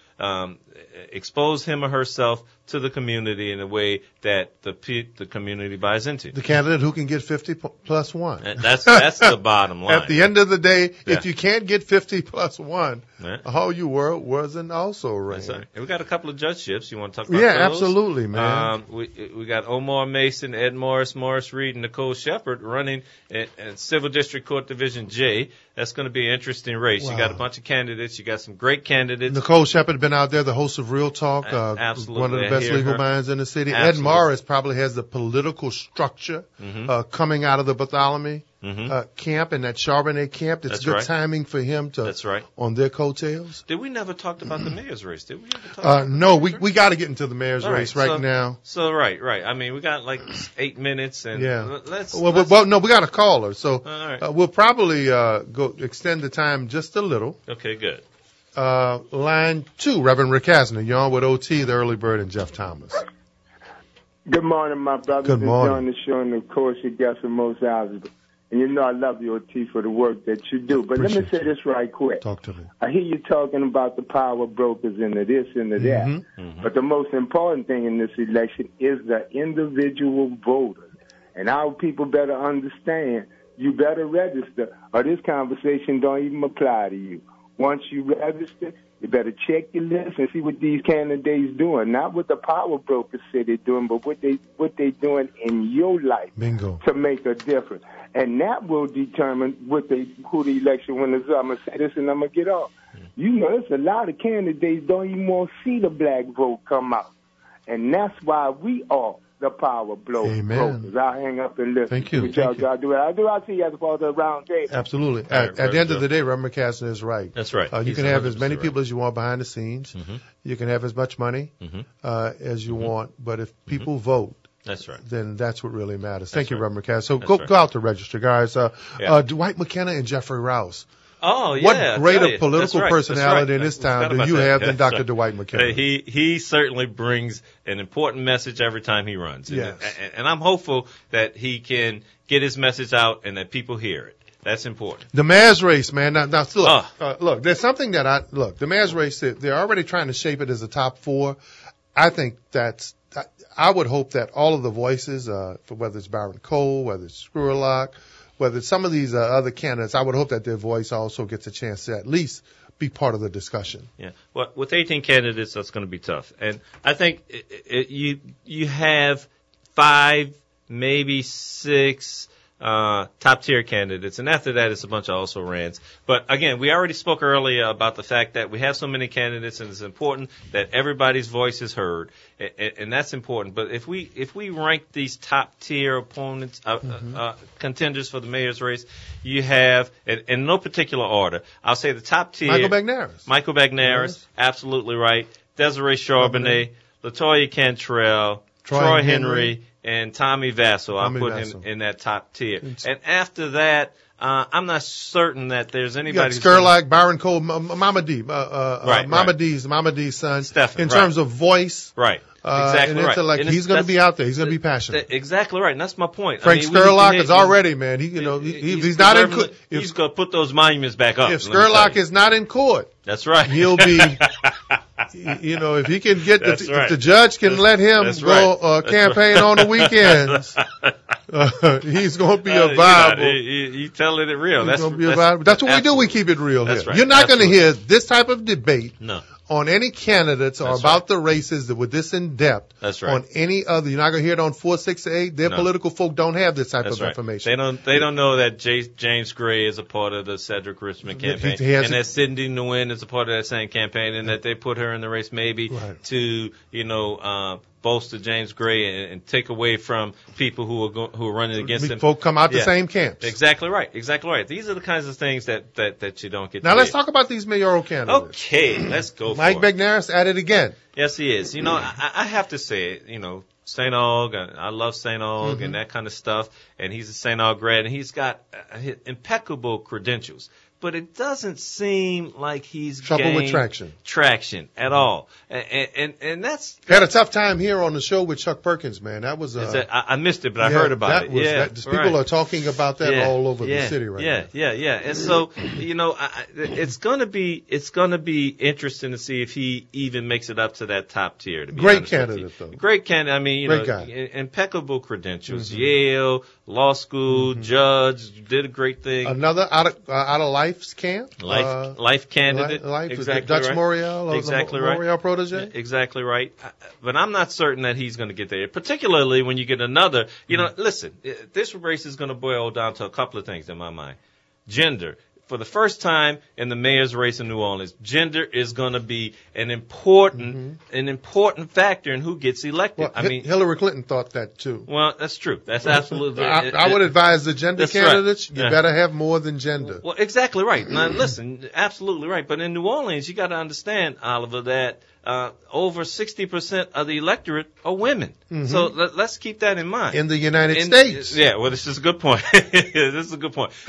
expose him or herself to the community in a way that the community buys into. The candidate who can get 50 plus 1. That's the bottom line. At the end of the day, if you can't get 50 plus 1, all you were wasn't also right. Right. We got a couple of judgeships. You want to talk about those? Yeah, absolutely, man. We got Omar Mason, Ed Morris, Morris Reed, and Nicole Shepard running in Civil District Court Division J. That's going to be an interesting race. Wow. You got a bunch of candidates. You got some great candidates. Nicole Shepard has been out there, the host of Real Talk, absolutely. One of the best legal minds in the city. Absolutely. Ed Morris probably has the political structure coming out of the Bartholomew camp and that Charbonnet camp. It's good timing for him to on their coattails. Did we never talk about the mayor's race? Did we ever talk about No, we got to get into the mayor's race now. So right. I mean, we got like 8 minutes, and let's we got a caller, so we'll probably go extend the time just a little. Okay, good. Line 2, Reverend Rick Hasner. You're on with OT, the Early Bird, and Jeff Thomas. Good morning, my brother. Good morning. On the show, and of course, you got some most hours. And I love you, OT, for the work that you do. But let me say this right quick. Talk to me. I hear you talking about the power brokers and the this and the that. But the most important thing in this election is the individual voter. And our people better understand, you better register, or this conversation don't even apply to you. Once you register, you better check your list and see what these candidates doing. Not what the power brokers say they're doing, but what they doing in your life. Bingo. To make a difference. And that will determine who the election winners are. I'm going to say this and I'm going to get off. There's a lot of candidates don't even want to see the black vote come out. And that's why we are the power brokers. I'll hang up and listen. Thank you. I see you as part of the round table. Absolutely. At the end of the day, Reverend McCaslin is right. That's right. You can have as many people as you want behind the scenes. You can have as much money as you want. But if people vote, that's right. Then that's what really matters. Thank you, Reverend McCaslin. So go out to register, guys. Dwight McKenna and Jeffrey Rouse. Oh, yeah. What greater political personality in this town do you have than Dr. Dwight McKenna? He certainly brings an important message every time he runs. Yes. And I'm hopeful that he can get his message out and that people hear it. That's important. The mayor's race, man. Now look, there's something the mayor's race, they're already trying to shape it as a top 4. I think I would hope that all of the voices, for whether it's Byron Cole, whether it's Screwlock, whether it's some of these other candidates, I would hope that their voice also gets a chance to at least be part of the discussion. Yeah. Well, with 18 candidates, that's going to be tough. And I think you have 5, maybe 6 top tier candidates, and after that it's a bunch of also rans. But again, we already spoke earlier about the fact that we have so many candidates, and it's important that everybody's voice is heard, and that's important. But if we rank these top tier opponents, contenders for the mayor's race, you have in no particular order. I'll say the top tier: Michael Bagnaris, absolutely right. Desiree Charbonnet, LaToya Cantrell, Troy Henry, and Tommy Vassell. I'll put him in that top tier. And after that, I'm not certain that there's anybody. You got Scurlock, Byron Cole, Mama D, Mama D's son. Stephen, in terms of voice, right? Exactly right. Like he's going to be out there. He's going to be passionate. Exactly right. And that's my point. Frank Scurlock is already, man. He's not in court. He's going to put those monuments back up. If Scurlock is not in court, that's right. He'll be. If he can get if the judge can let him go campaign on the weekends, he's going to be a viable. You telling it real. That's what we do. We keep it real here. Right. You're not going to hear this type of debate. No. On any candidates or about the races with this in depth. That's right. On any other, you're not going to hear it on 468. Their political folk don't have this type of information. They don't know that James Gray is a part of the Cedric Richmond campaign, and that Cindy Nguyen is a part of that same campaign, and that they put her in the race maybe to bolster James Gray and take away from people who are running against him. Folk come out the same camps. Exactly right. These are the kinds of things that you don't get. Now let's talk about these mayoral candidates. Okay, let's go. Mike McNair's at it again. Yes, he is. I have to say it. St. Aug, I love St. Aug and that kind of stuff. And he's a St. Aug grad, and he's got impeccable credentials. But it doesn't seem like he's trouble with traction at all, and that's had a tough time here on the show with Chuck Perkins, man. That was I missed it, but I heard about it. People are talking about that all over the city right now. Yeah. And so it's gonna be interesting to see if he even makes it up to that top tier. To be great candidate though. Great candidate. I mean, great guy. Impeccable credentials. Yale law school, judge, did a great thing. Another out of Life's camp? Life candidate. Exactly Dutch right. Morial, exactly right. Morial protege? Exactly right. But I'm not certain that he's going to get there, particularly when you get another. Listen, this race is going to boil down to a couple of things in my mind. Gender. For the first time in the mayor's race in New Orleans, gender is going to be an important factor in who gets elected. Well, Hillary Clinton thought that too. Well, that's true. That's absolutely. I would advise the gender candidates. Right. You better have more than gender. Well, exactly right. Now, listen, absolutely right. But in New Orleans, you got to understand, Oliver, that over 60% of the electorate are women. So let's keep that in mind. In the United States. Yeah, well, this is a good point. This is a good point.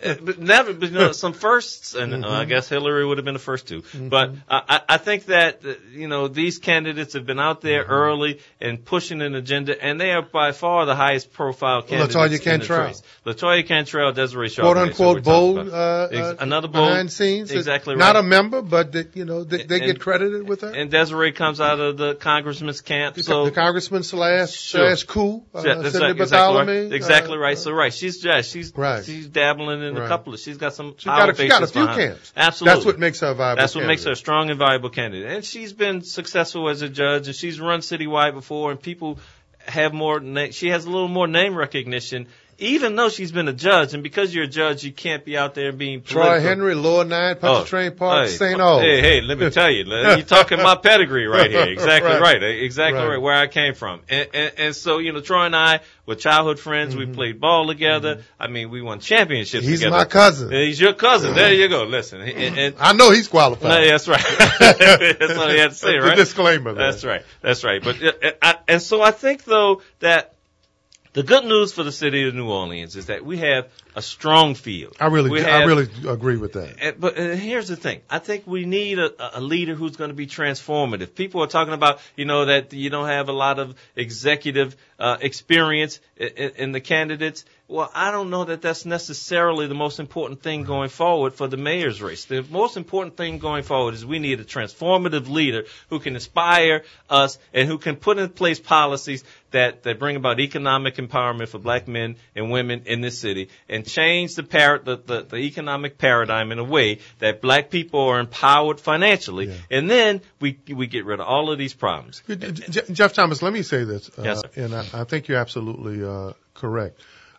But some firsts, and I guess Hillary would have been the first too. But I think that, these candidates have been out there early and pushing an agenda, and they are by far the highest profile candidates. LaToya Cantrell. LaToya Cantrell, Desiree Charbonnet. Quote unquote bold, another bold. Behind scenes. Exactly right. Not a member, but they get credited with her. And Desiree comes out of the congressman's camp. So the congressman slash coup. Cindy Bartholomew. Exactly right. So right, she's dabbling in a couple of. She's got some. She got a few camps. Absolutely. That's what makes her a viable. That's what makes her a strong and viable candidate. And she's been successful as a judge, and she's run citywide before, and people have more. She has a little more name recognition. Even though she's been a judge, and because you're a judge, you can't be out there being political. Troy Henry, Lower 9, Pontchartrain Park, St. Aug. Hey, let me tell you, you're talking my pedigree right here. Exactly right. Exactly right, where I came from. And so, Troy and I were childhood friends. We played ball together. I mean, we won championships together. He's my cousin. He's your cousin. There you go. Listen. And I know he's qualified. No, that's right. That's all he had to say, right? The disclaimer. That's right. But, so I think, though, that the good news for the city of New Orleans is that we have a strong field. I really agree with that. But here's the thing. I think we need a leader who's going to be transformative. People are talking about, that you don't have a lot of executive experience in the candidates. Well, I don't know that that's necessarily the most important thing going forward for the mayor's race. The most important thing going forward is we need a transformative leader who can inspire us and who can put in place policies that bring about economic empowerment for black men and women in this city and change the economic paradigm in a way that black people are empowered financially. Yeah. And then we get rid of all of these problems. Jeff Thomas, let me say this. Yes, sir. And I think you're absolutely correct.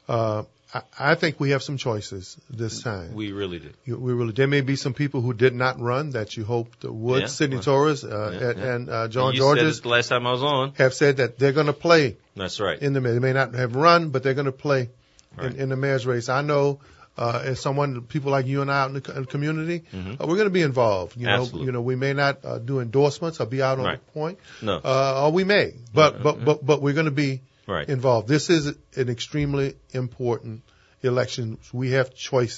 I think we have some choices this time. We really do. There may be some people who did not run that you hoped would. Yeah. Sidney Torres and John Georges. You said this the last time I was on. Have said that they're going to play. That's right. They may not have run, but they're going to play in the mayor's race. I know as people like you and I out in the community, we're going to be involved. Absolutely. We may not do endorsements or be out on the point. No. Or we may, but we're going to be involved. This is an extremely important election. We have choices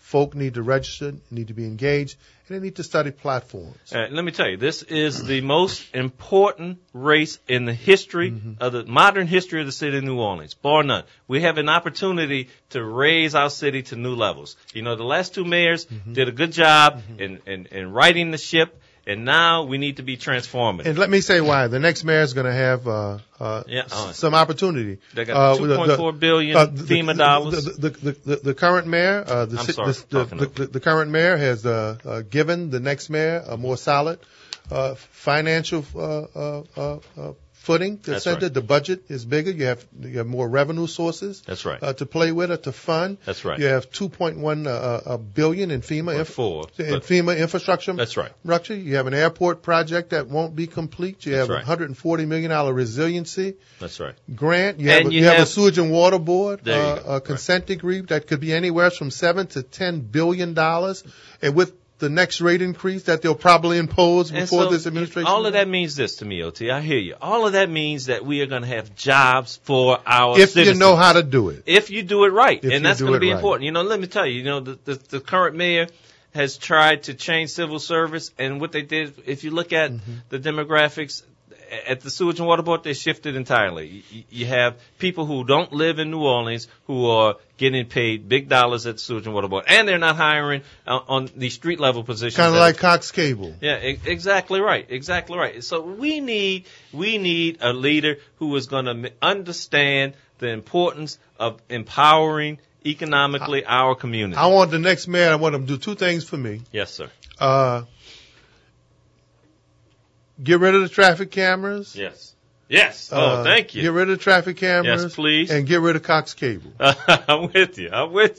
Folk need to register, need to be engaged, and they need to study platforms. Let me tell you, this is the most important race in the history of the modern history of the city of New Orleans, bar none. We have an opportunity to raise our city to new levels. You know, the last two mayors did a good job in righting the ship. And now we need to be transformative. And let me say why. The next mayor is going to have some opportunity. They got $2.4 billion FEMA dollars. The current mayor, the current mayor has given the next mayor a more solid financial footing. That's right. The budget is bigger. You have more revenue sources. That's right. To play with or to fund. That's right. You have $2.1 billion in FEMA FEMA infrastructure. That's right. You have an airport project that won't be complete. You have $140 million resiliency. That's right. Grant. You have a sewage and water board. A consent decree that could be anywhere from $7 to $10 billion, and with the next rate increase that they'll probably impose before this administration. All of that means this to me, OT. I hear you. All of that means that we are going to have jobs for our citizens. If you know how to do it. If you do it right. And that's going to be important. You know, let me tell you, the current mayor has tried to change civil service, and what they did, if you look at the demographics, at the Sewage and Water Board, they shifted entirely. You have people who don't live in New Orleans who are getting paid big dollars at the Sewage and Water Board, and they're not hiring on the street level positions. Kind of like Cox Cable. Yeah, exactly right. Exactly right. So we need a leader who is going to understand the importance of empowering economically our community. I want the next mayor, I want him to do two things for me. Yes, sir. Get rid of the traffic cameras. Yes. Oh, thank you. Get rid of the traffic cameras. Yes, please. And get rid of Cox Cable. I'm with you.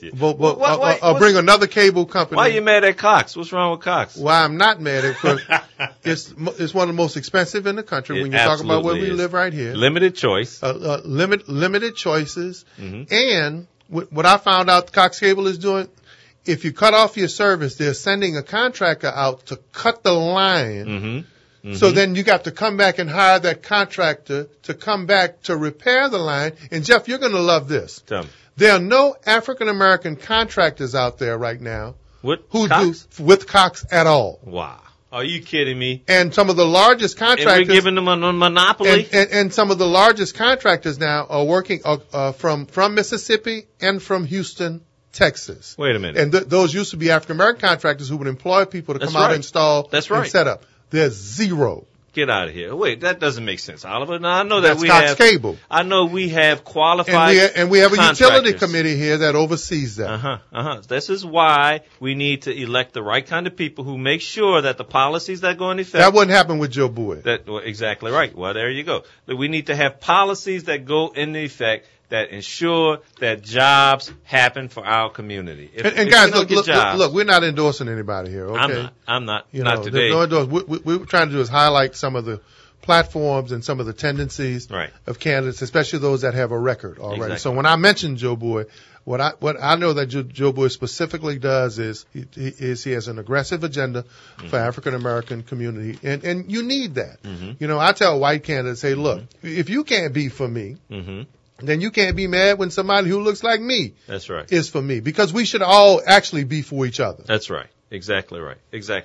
I'll bring another cable company. Why are you mad at Cox? What's wrong with Cox? Why I'm not mad at it, because it's one of the most expensive in the country when you talk about where we live right here. Limited choice. Limited choices. And what I found out Cox Cable is doing, if you cut off your service, they're sending a contractor out to cut the line. So then you got to come back and hire that contractor to come back to repair the line. And Jeff, you're going to love this. Tell me. There are no African American contractors out there right now who do with Cox at all. Wow. Are you kidding me? And some of the largest contractors. And we're giving them a monopoly? And some of the largest contractors now are working from Mississippi and from Houston, Texas. Wait a minute. And those used to be African American contractors who would employ people to come out and install and set up. There's zero. Get out of here. Wait, that doesn't make sense, Oliver. Now, I know that we have Cable. I know we have qualified and we have a utility committee here that oversees that. This is why we need to elect the right kind of people who make sure that the policies that go into effect. That wouldn't happen with Joe Boyd. Exactly right. Well, there you go. We need to have policies that go into effect that ensure that jobs happen for our community. And guys, look, we're not endorsing anybody here, okay? I'm not. Not today. What we're trying to do is highlight some of the platforms and some of the tendencies of candidates, especially those that have a record already. Exactly. So when I mentioned Joe Boyd, what I know that Joe Boyd specifically does is he has an aggressive agenda for African American community, and you need that. I tell white candidates, hey, look, if you can't be for me, then you can't be mad when somebody who looks like me is for me, because we should all actually be for each other. That's right. Exactly right.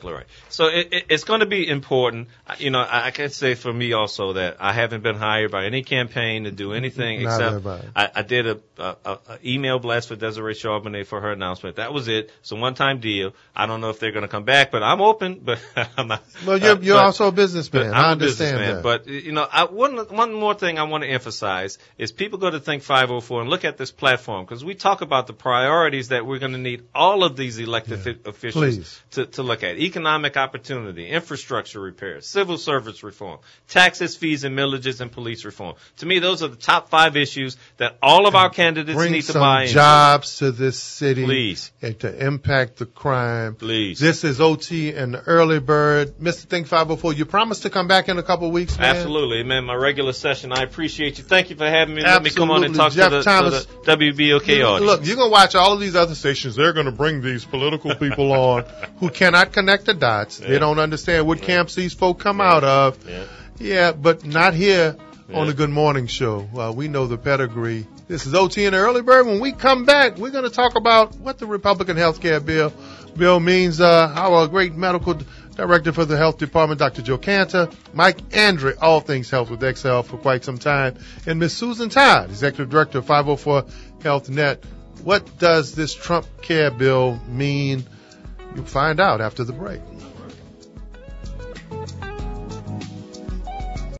So it's going to be important. I can say for me also that I haven't been hired by any campaign to do anything except I did a email blast for Desiree Charbonnet for her announcement. That was it. It's a one-time deal. I don't know if they're going to come back, but I'm open. But I'm not. Well, you're also a businessman. I understand that. But one more thing I want to emphasize is people go to Think 504 and look at this platform, because we talk about the priorities that we're going to need all of these elected officials to look at: economic opportunity, infrastructure repairs, civil service reform, taxes, fees, and millages, and police reform. To me, those are the top 5 issues that all of our candidates need to buy into. Bring some jobs to this city. Please. And to impact the crime. Please. This is OT and the Early Bird. Mr. Think 504, you promised to come back in a couple of weeks, man? Absolutely, man. My regular session. I appreciate you. Thank you for having me. Let me come on and talk to the WBOK audience. Look, you're going to watch all of these other stations. They're going to bring these political people on who cannot connect the dots. They don't understand what camps these folk come out of. But not here on the Good Morning Show. We know the pedigree This is OT and the Early Bird. When we come back, we're going to talk about what the Republican health care bill means. Our great medical director for the health department, Dr. Joe Cantor, Mike Andre, all things health with XL for quite some time, and Miss Susan Todd, executive director of 504 Health Net. What does this Trump care bill mean? You'll find out after the break.